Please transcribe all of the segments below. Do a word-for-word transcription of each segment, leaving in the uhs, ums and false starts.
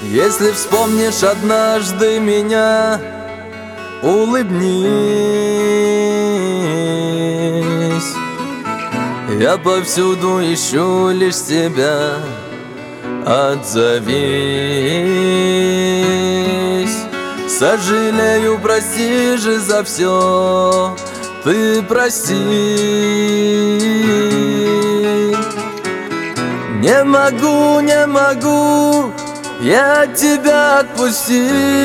Если вспомнишь однажды меня, улыбнись. Я повсюду ищу лишь тебя, отзовись. Сожалею, прости же за все, ты прости. Не могу, не могу я тебя отпустить.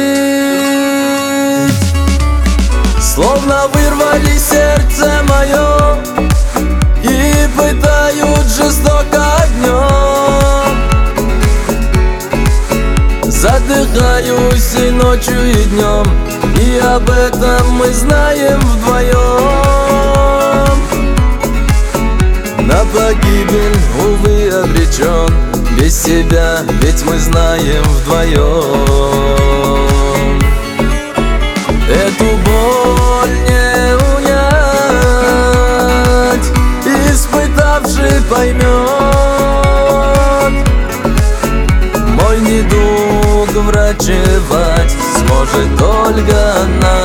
Словно вырвали сердце мое и пытают жестоко огнем. Задыхаюсь и ночью, и днем, и об этом мы знаем вдвоем. На погибель, увы, обречен, без себя, ведь мы знаем вдвоем. Эту боль не унять, испытавший поймет. Мой недуг врачевать сможет только она.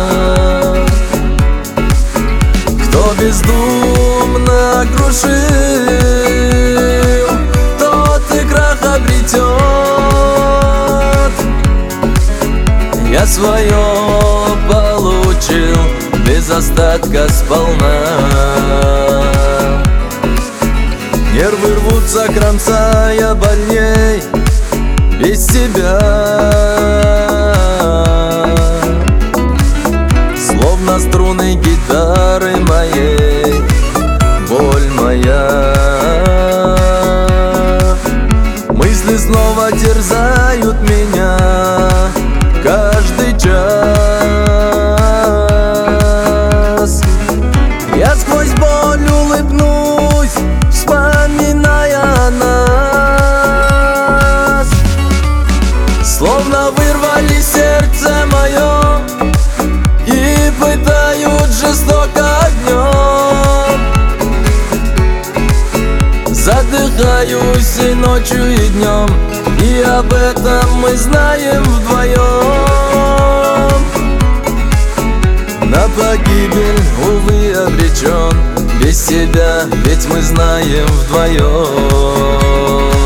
Кто бездумно крушил, тот и крах обретет. Я свое получил без остатка сполна. Нервы рвутся, кромсая больней без тебя. Словно струны гитары моей, боль моя. Мысли снова терзают меня каждый час. Я сквозь боль улыбнусь, вспоминая нас. Словно вырвали сердце мое и пытают жестоко огнем. Задыхаюсь и ночью, и днем, и об этом мы знаем вдвоем. На погибель, увы, обречен, без себя, ведь мы знаем вдвоем.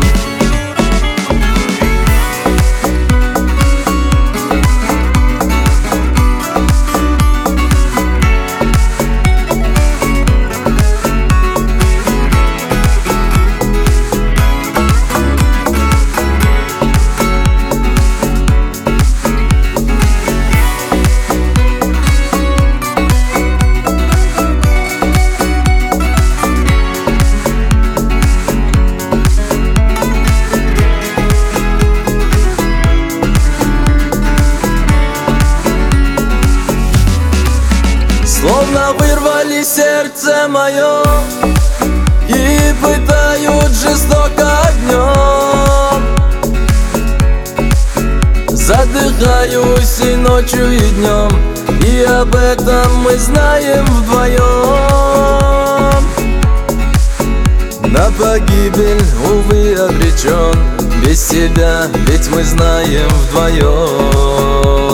Словно вырвали сердце мое и пытают жестоко огнем. Задыхаюсь и ночью, и днем, и об этом мы знаем вдвоем. На погибель, увы, обречен, без себя, ведь мы знаем вдвоем.